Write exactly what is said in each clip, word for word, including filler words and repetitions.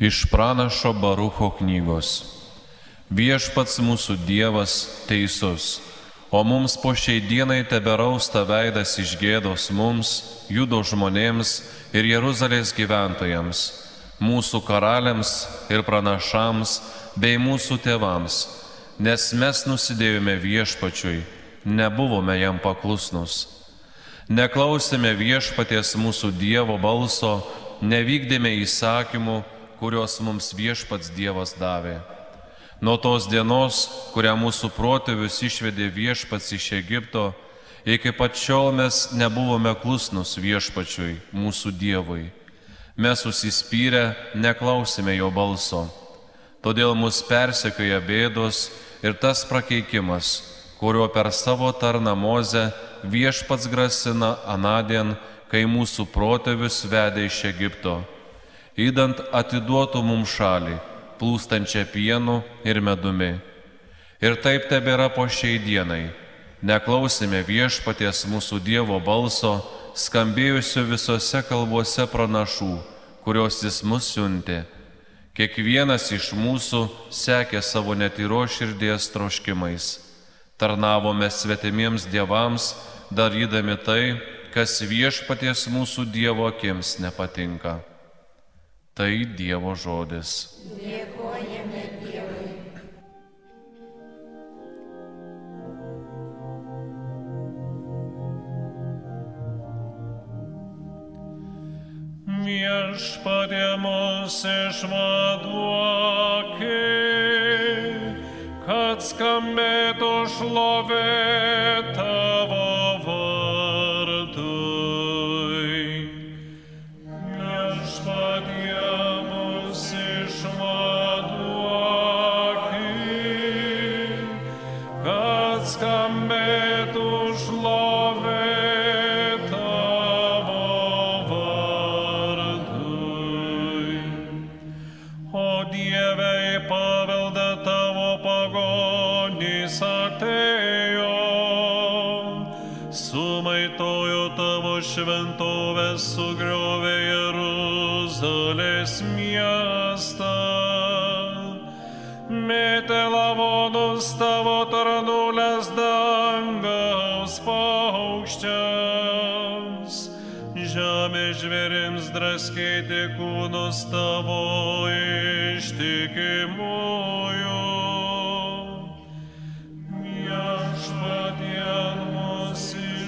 Iš pranašo Barucho knygos. Viešpats mūsų Dievas teisus, o mums po šiai dienai teberausta veidas iš gėdos mums, Judo žmonėms ir Jeruzalės gyventojams, mūsų karaliams ir pranašams bei mūsų tėvams, nes mes nusidėjome viešpačiui, nebuvome jam paklusnus. Neklausėme viešpaties mūsų Dievo balso, nevykdėme įsakymų, kuriuos mums viešpats Dievas davė. Nuo tos dienos, kurią mūsų protėvius išvedė viešpats iš Egipto, iki pat šiol mes nebuvome klusnus viešpačiui, mūsų Dievui. Mes užsispyrę neklausėme jo balso. Todėl mus persekioja bėdos ir tas prakeikimas, kuriuo per savo tarną Mozę viešpats grasina anadien, kai mūsų protėvius vedė iš Egipto, įdant atiduotų mums šalį, plūstančią pienu ir medumi. Ir taip tebėra po šiai dienai. Neklausėme viešpaties mūsų Dievo balso, skambėjusio visose kalbose pranašų, kurios jis mus siuntė. Kiekvienas iš mūsų sekė savo netyros širdies troškimais. Tarnavome svetimiems dievams, darydami tai, kas viešpaties mūsų Dievo akims nepatinka. Tai Dievo žodis. Dėkojame Dievui. Viešpatie mus išvaduoki, kad skambėtų šlovė tavo vardui. Viešpatie mus išvaduoki, kad skambėtų šlovė tavo vardui. O Dieve, į paveldą tavo pagonys atėjo, sumaitojo tavo šventovę, sugriovė Jeruzalės miestą, mėtė lavonus tavo tarnulės dangaus paukščiams, žemė žvėrims draskyti kūnus tavo ištikimųjų. Viešpatie mus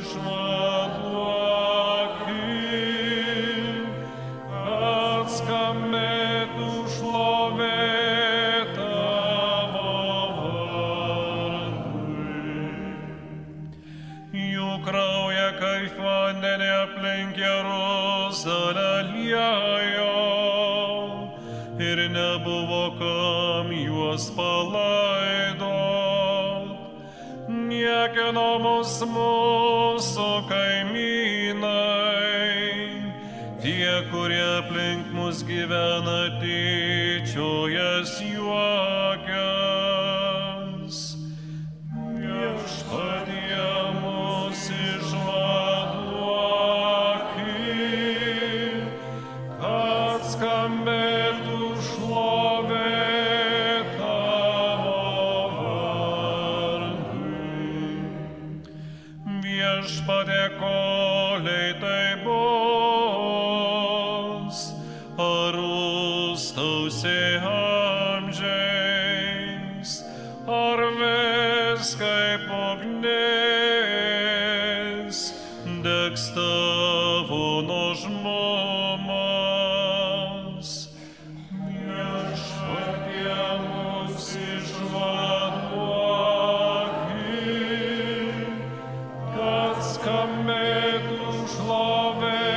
išvaduoki, kad skambėtų šlovė tavo vardui. Jų kraują kaip vandenį aplink Jeruzalę liejo, ir nebuvo kam juos palaidot. Niekino mus mūsų kaimynai, tie, kurie aplink mus gyvena, tyčiojas juokias. Viešpatie mus išvaduoki, kad skambėtų šlovė tavo vardui. Viešpatie, koliai tai bus, ar rūstausi amžiais, ar vis kaip ugnis, degs tavo nuožmumas. Viešpatie mus išvaduoki, kad skambėtų šlovė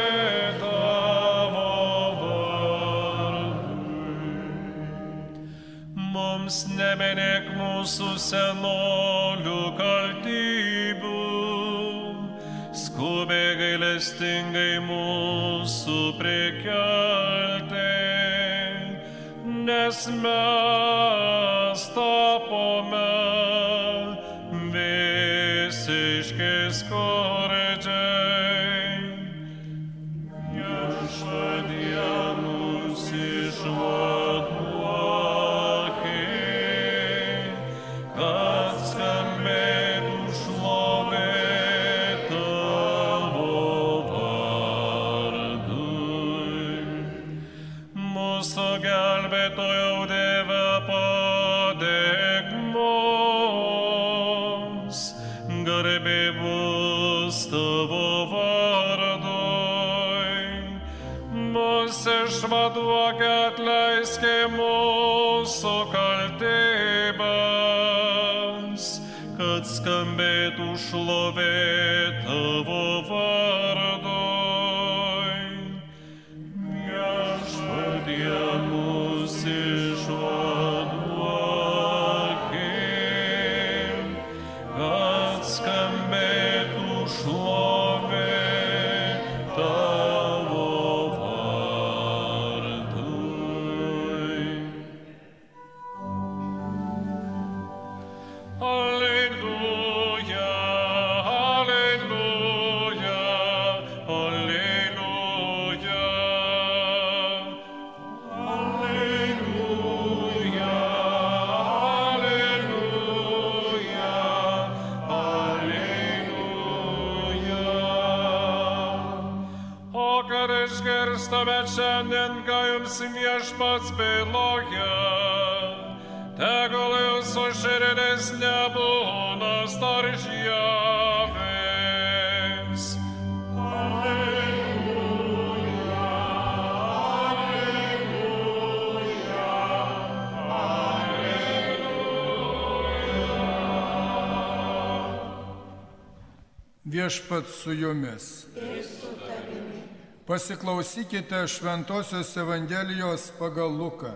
tavo vardui. Mums nebenėk mūsų senolių kaltybių, skubiai gailestingai mūsų prikelti, nes mes tapome visiškai skurdžiai. Viešpatie mus išvaduok. Mūsų gelbėtojau Dieve, padėk mums, garbė bus tavo vardui. Mūsų išvaduok, atleisk mūsų kaltybes, kad skambėtų šlovė tavo vardui. Viešpatie mus išvaduokim, kad skambėtų šlovė tavo vardui. Alleluja, alleluja, alleluja. Alleluja, alleluja, alleluja. O kad išgirstame šiandien, ką jums viešpats byloja, tegul jūsų širdis nebūna storžjavės. Alleluja, alleluja, alleluja. Viešpats su jumis. Pasiklausykite Šventosios Evangelijos pagal Luką.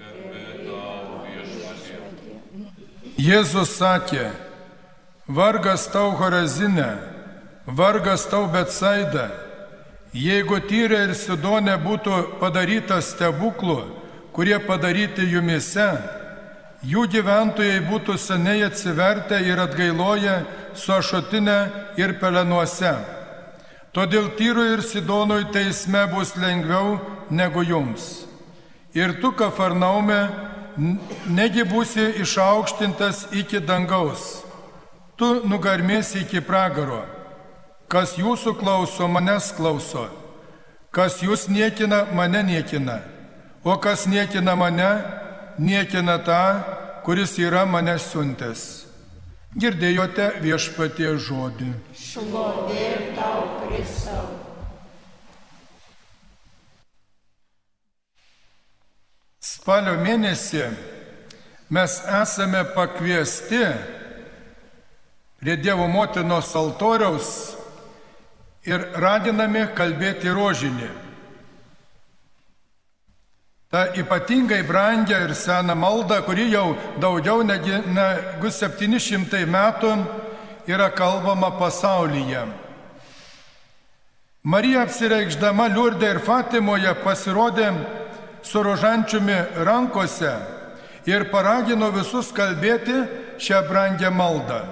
Jėzus sakė, vargas tau Horazine, vargas tau Betsaida, jeigu Tyre ir Sidone būtų padaryta stebuklų, kurie padaryti jumise, jų gyventojai būtų seniai atsivertę ir atgailoję su ašutinė ir pelenuose. Todėl Tyrui ir Sidonui teisme bus lengviau negu jums. Ir tu, Kafarnaume, negi būsi išaukštintas iki dangaus, tu nugarmėsi iki pragaro. Kas jūsų klauso, manęs klauso, kas jūs niekina, mane niekina, o kas niekina mane, niekina tą, kuris yra mane siuntęs. Girdėjote Viešpaties žodį. Šlovė tau, Kristau. Spalio mėnesį mes esame pakviesti prie Dievo motinos altoriaus ir raginami kalbėti rožinį. Ta ypatingai brangia ir sena malda, kuri jau daugiau negu septyni šimtai metų yra kalbama pasaulyje. Marija apsireikšdama Liurde ir Fatimoje pasirodė su rožančiumi rankose ir paragino visus kalbėti šią brangią maldą.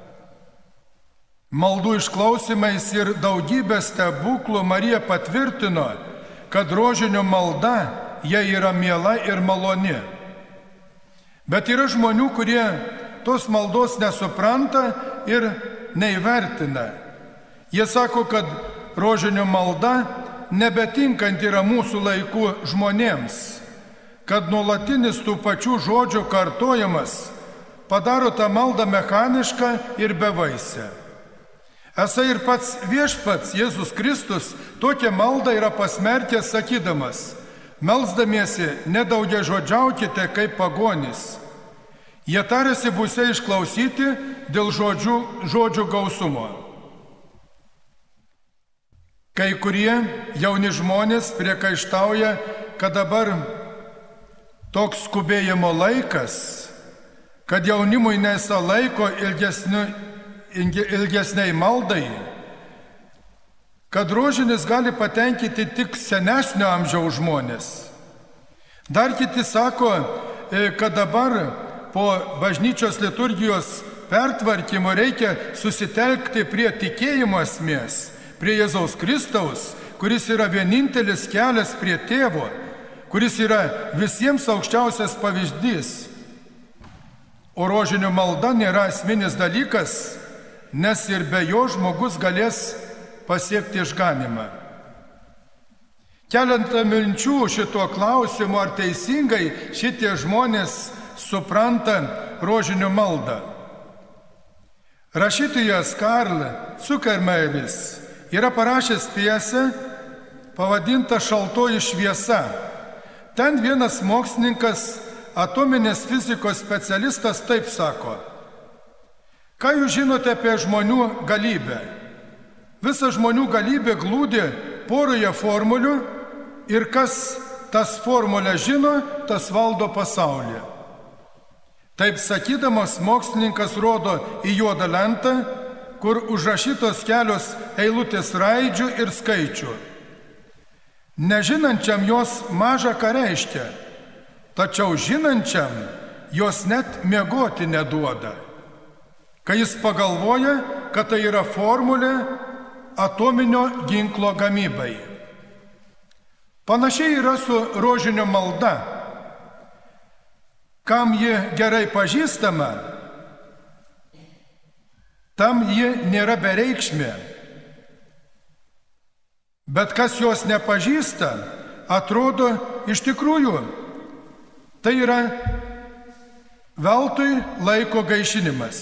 Maldų išklausimais ir daugybę stebuklų Marija patvirtino, kad rožinio malda jie yra miela ir maloni. Bet yra žmonių, kurie tos maldos nesupranta ir neįvertina. Jie sako, kad rožinio malda nebetinkanti yra mūsų laikų žmonėms, kad nuolatinis tų pačių žodžių kartojimas padaro tą maldą mechanišką ir bevaisę. Esą ir pats viešpats Jėzus Kristus tokią maldą yra pasmerkęs sakydamas: melsdamiesi nedaugiažodžiaukite kaip pagonys. Jie tarėsi būsiai išklausyti dėl žodžių, žodžių gausumo. Kai kurie jauni žmonės priekaištauja, kad dabar toks skubėjimo laikas, kad jaunimui nesa laiko ilgesniu, ilgesniai maldai, kad rožinis gali patenkinti tik senesnio amžiaus žmonės. Dar kiti sako, kad dabar po bažnyčios liturgijos pertvarkymo reikia susitelkti prie tikėjimo esmės, prie Jėzaus Kristaus, kuris yra vienintelis kelias prie tėvo, kuris yra visiems aukščiausias pavyzdys. O rožinio malda nėra esminis dalykas, nes ir be jo žmogus galės pasiekti išganimą. Keletą minčių šito klausimu, ar teisingai šitie žmonės supranta rožinio maldą. Rašytojas Karl Zuckermeiris yra parašęs pjesę pavadintą Šaltoji šviesa. Ten vienas mokslininkas, atominės fizikos specialistas taip sako: ką jūs žinote apie žmonių galybę? Visa žmonių galybė glūdi poroje formulių ir kas tas formulę žino, tas valdo pasaulį. Taip sakydamas, mokslininkas rodo į juodą lentą, kur užrašytos kelios eilutės raidžių ir skaičių. Nežinančiam jos maža ką reiškia, tačiau žinančiam jos net miegoti neduoda, kai jis pagalvoja, kad tai yra formulė atominio ginklo gamybai. Panašiai yra su rožinio malda. Kam ji gerai pažįstama, tam ji nėra bereikšmė. Bet kas jos nepažįsta, atrodo iš tikrųjų, tai yra veltui laiko gaišinimas.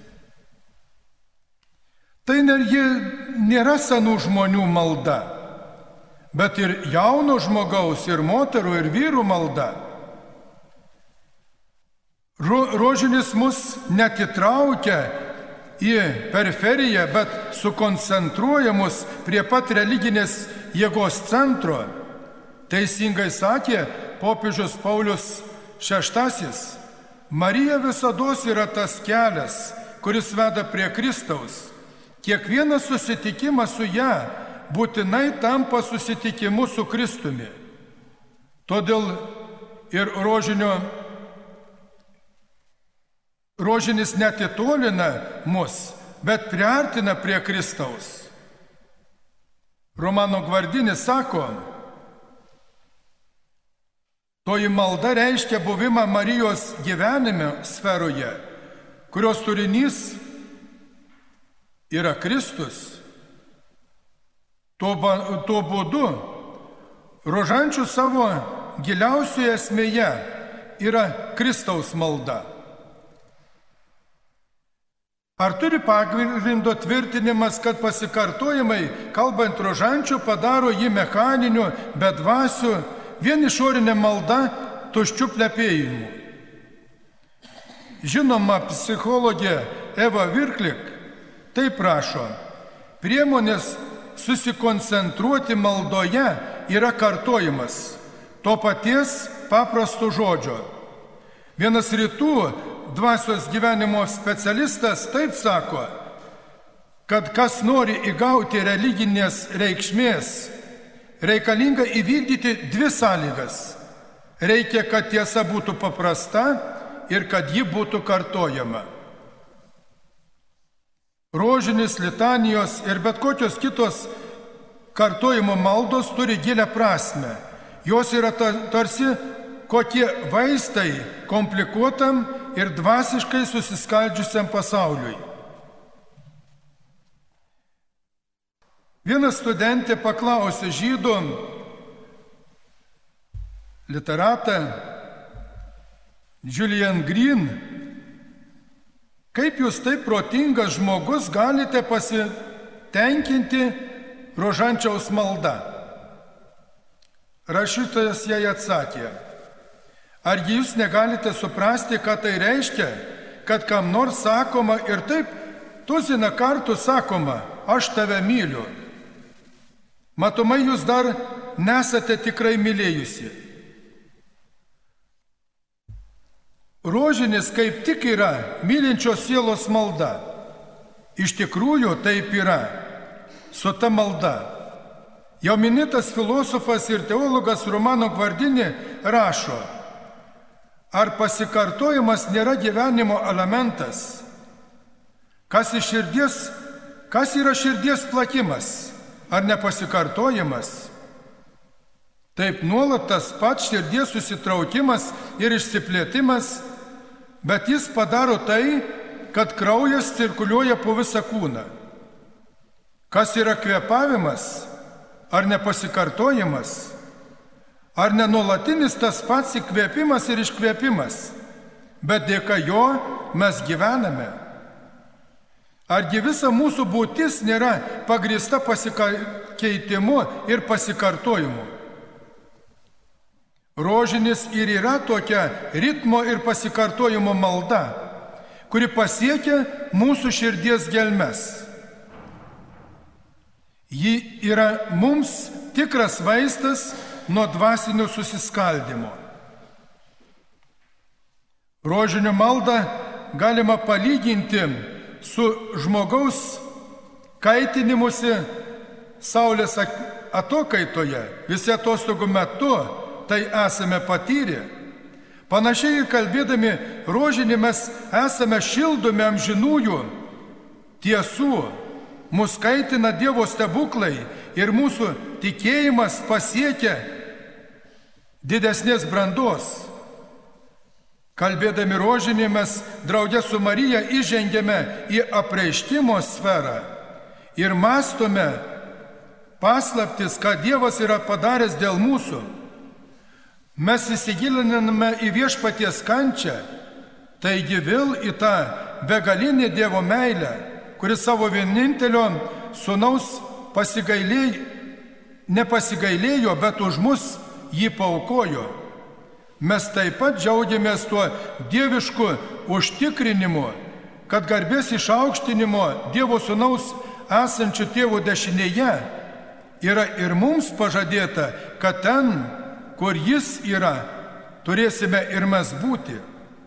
Tai ji nėra senų žmonių malda, bet ir jauno žmogaus, ir moterų, ir vyrų malda. Ro, rožinis mus netitraukia į periferiją, bet sukoncentruoja mus prie pat religinės jėgos centro. Teisingai sakė popiežius Paulius šeštasis, Marija visados yra tas kelias, kuris veda prie Kristaus. Kiekvienas susitikimas su ją būtinai tampa susitikimu su Kristumi. Todėl ir rožinio, rožinis netitolina mus, bet priartina prie Kristaus. Romano Gvardinis sako, toji malda reiškia buvimą Marijos gyvenime sferoje, kurios turinys yra Kristus. Tuo, tuo būdu rožančių savo giliausioje esmėje yra Kristaus malda. Ar turi pagrindo tvirtinimas, kad pasikartojimai, kalbant rožančių, padaro jį mechaniniu, bedvasiu, vien išorinė malda tuščių plepėjimų? Žinoma, psichologė Eva Virklik taip rašo, priemonės susikoncentruoti maldoje yra kartojimas to paties paprasto žodžio. Vienas rytų dvasios gyvenimo specialistas taip sako, kad kas nori įgauti religinės reikšmės, reikalinga įvykdyti dvi sąlygas. Reikia, kad tiesa būtų paprasta ir kad ji būtų kartojama. Rožinis, litanijos ir bet kokios kitos kartojimo maldos turi gilę prasmę. Jos yra tarsi kokie vaistai komplikuotam ir dvasiškai susiskaldžiusiam pasauliui. Viena studentė paklausė žydų literatą Julian Green, kaip jūs taip protingas žmogus galite pasitenkinti rožančiaus malda? Rašytojas jai atsakė, argi jūs negalite suprasti, ką tai reiškia, kad kam nors sakoma ir taip tuziną kartų sakoma, aš tave myliu. Matomai, jūs dar nesate tikrai mylėjusi. Rožinis kaip tik yra mylinčios sielos malda. Iš tikrųjų taip yra su ta malda. Jau minėtas filosofas ir teologas Romano Gvardini rašo, ar pasikartojimas nėra gyvenimo elementas? Kas iš širdies, kas yra širdies plakimas, ar nepasikartojimas? Taip nuolat tas pats širdies susitraukimas ir išsiplėtimas, bet jis padaro tai, kad kraujas cirkuliuoja po visą kūną. Kas yra kvėpavimas? ar nepasikartojimas, ar nenulatinis tas pats įkvėpimas ir iškvėpimas, bet dėka jo mes gyvename. Argi visa mūsų būtis nėra pagrįsta pasikeitimu ir pasikartojimu? Rožinis ir yra tokia ritmo ir pasikartojimo malda, kuri pasiekia mūsų širdies gelmes. Ji yra mums tikras vaistas nuo dvasinio susiskaldimo. Rožinio maldą galima palyginti su žmogaus kaitinimusi saulės atokaitoje. Visi atostogų metu tai esame patyrę. Panašiai ir kalbėdami rožinį mes esame šildomi amžinųjų tiesų. Mūsų kaitina Dievo stebuklai ir mūsų tikėjimas pasiekia didesnės brandos. Kalbėdami rožinį mes draugė su Marija įžengėme į apreiškimo sferą ir mąstome paslaptis, ką Dievas yra padaręs dėl mūsų. Mes įsigiliname į viešpaties kančią, taigi vėl į tą begalinį Dievo meilę, kuris savo vienintelio sūnaus pasigailėjo, nepasigailėjo, bet už mus jį paaukojo. Mes taip pat džiaugiamės tuo dievišku užtikrinimu, kad garbės išaukštinimo Dievo sūnaus esančių tėvų dešinėje yra ir mums pažadėta, kad ten, kur jis yra, turėsime ir mes būti.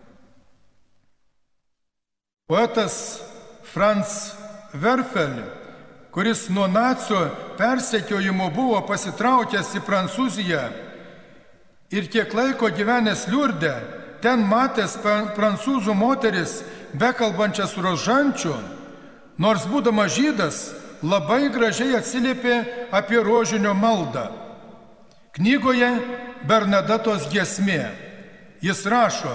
Poetas Franz Werfel, kuris nuo nacių persekiojimo buvo pasitraukęs į Prancūziją ir kiek laiko gyvenęs Liurde, ten matęs prancūzų moteris bekalbančias rožančių, nors būdamas žydas, labai gražiai atsiliepė apie rožinio maldą. Knygoje Bernadetos giesmė jis rašo: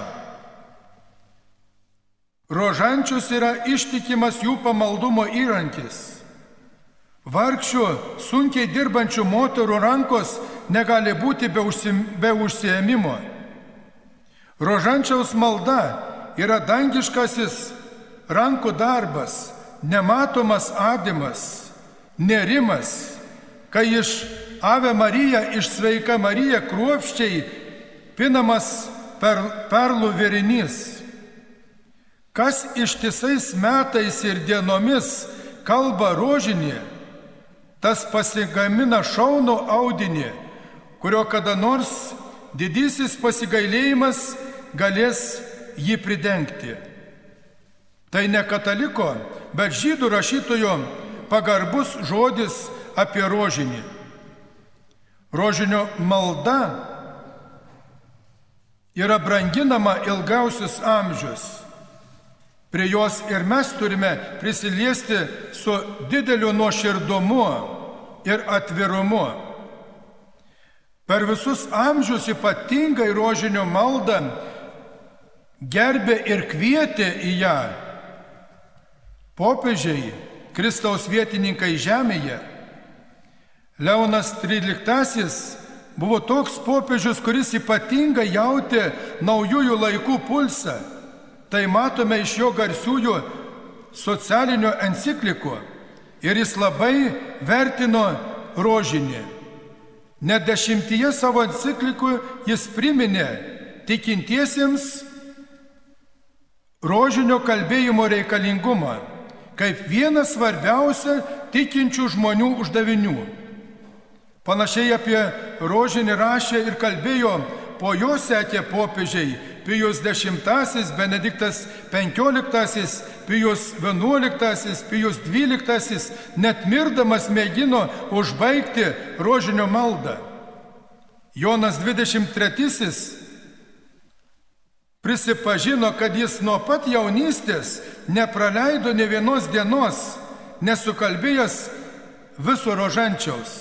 rožančius yra ištikimas jų pamaldumo įrankis. Vargšių, sunkiai dirbančių moterų rankos negali būti be, užsim, be užsiėmimo. Rožančiaus malda yra dangiškasis rankų darbas, nematomas adymas, nerimas, kai iš Ave Marija, iš Sveika Marija kruopščiai pinamas per, perlų vėrinys. Kas ištisais metais ir dienomis kalba rožinį, tas pasigamina šaunų audinį, kurio kada nors didysis pasigailėjimas galės jį pridengti. Tai ne kataliko, bet žydų rašytojo pagarbus žodis apie rožinį. Rožinio malda yra branginama ilgiausius amžius. Prie jos ir mes turime prisiliesti su dideliu nuoširdumu ir atvirumu. Per visus amžius ypatingai rožinio maldą gerbė ir kvietė į ją popiežiai, Kristaus vietininkai žemėje. Leonas tryliktasis buvo toks popiežius, kuris ypatingai jautė naujųjų laikų pulsą. Tai matome iš jo garsiųjų socialinių enciklikų ir jis labai vertino rožinį. Net dešimtyje savo enciklikų jis priminė tikintiesiems rožinio kalbėjimo reikalingumą kaip vieną svarbiausią tikinčių žmonių uždavinių. Panašiai apie rožinį rašė ir kalbėjo po jo sekė popiežiai Pijus dešimtasis, Benediktas penkioliktasis, Pijus vienuoliktasis, Pijus dvyliktasis, net mirdamas mėgino užbaigti rožinio maldą. Jonas dvidešimt trečiasis prisipažino, kad jis nuo pat jaunystės nepraleido nė vienos dienos, nesukalbėjęs viso rožančiaus.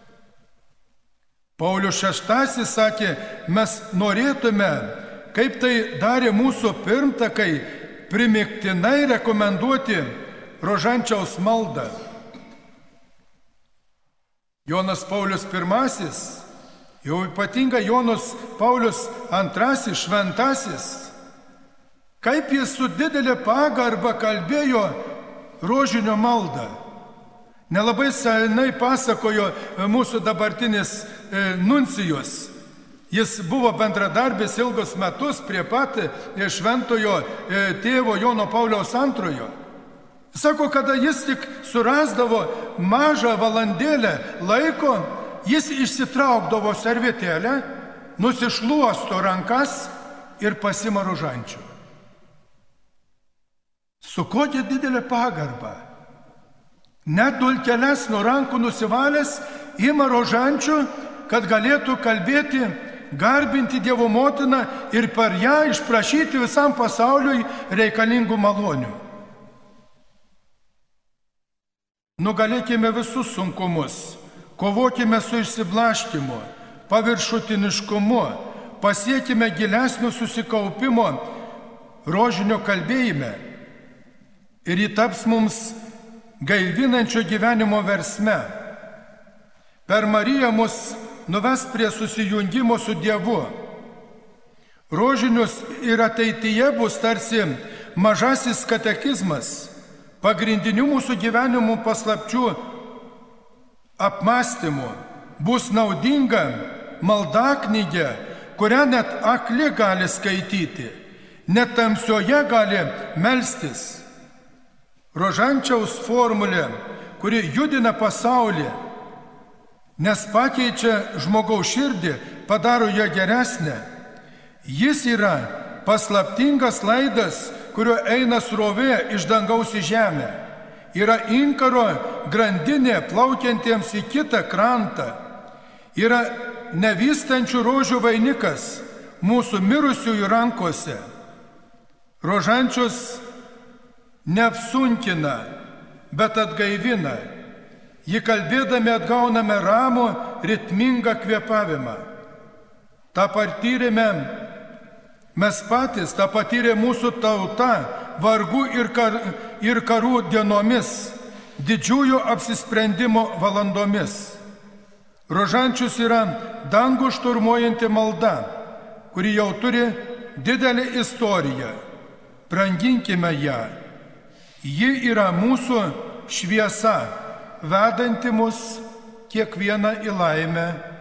Paulius šeštasis sakė, mes norėtume, kaip tai darė mūsų pirmtakai, primiktinai rekomenduoti rožančiaus maldą. Jonas Paulius pirmasis, jau ypatingai Jonas Paulius antrasis, šventasis, kaip jis su didelė pagarba kalbėjo rožinio maldą. Nelabai senai pasakojo mūsų dabartinis nuncijus. Jis buvo bendradarbis ilgus metus prie pat šventojo tėvo Jono Pauliaus antrojo. Sako, kada jis tik surasdavo mažą valandėlę laiko, jis išsitraukdavo servetėlę, nusišluosto rankas ir pasima rožančių. Su kokia didelė pagarba. Net dulkeles nuo rankų nusivalęs, ima rožančių, kad galėtų kalbėti, garbinti Dievo motiną ir per ją išprašyti visam pasauliui reikalingų malonių. Nugalėkime visus sunkumus, kovokime su išsiblaškymu, paviršutiniškumu, pasiekime gilesnio susikaupimo rožinio kalbėjime ir jį taps mums gaivinančio gyvenimo versme. Per Mariją mus nuves prie susijungimo su Dievu. Rožinius ir ateityje bus tarsi mažasis katekizmas, pagrindinių mūsų gyvenimo paslapčių apmąstymų, bus naudinga maldaknygė, kurią net akli gali skaityti, net tamsioje gali melstis. Rožančiaus formulė, kuri judina pasaulį, nes pakeičia žmogaus širdį, padaro ją geresnę. Jis yra paslaptingas laidas, kuriuo eina srovė iš dangaus į žemę. Yra inkaro grandinė plaukiantiems į kitą krantą. Yra nevystančių rožių vainikas mūsų mirusiųjų rankose. Rožančius neapsunkina, bet atgaivina. Ji kalbėdami atgauname ramų, ritmingą kvėpavimą. Ta patyrėme mes patys, ta patyrė mūsų tauta vargų ir, kar, ir karų dienomis, didžiųjų apsisprendimo valandomis. Rožančius yra dangų šturmuojanti malda, kuri jau turi didelę istoriją. Branginkime ją. Ji yra mūsų šviesa, vedanti mus kiekvieną į laimę.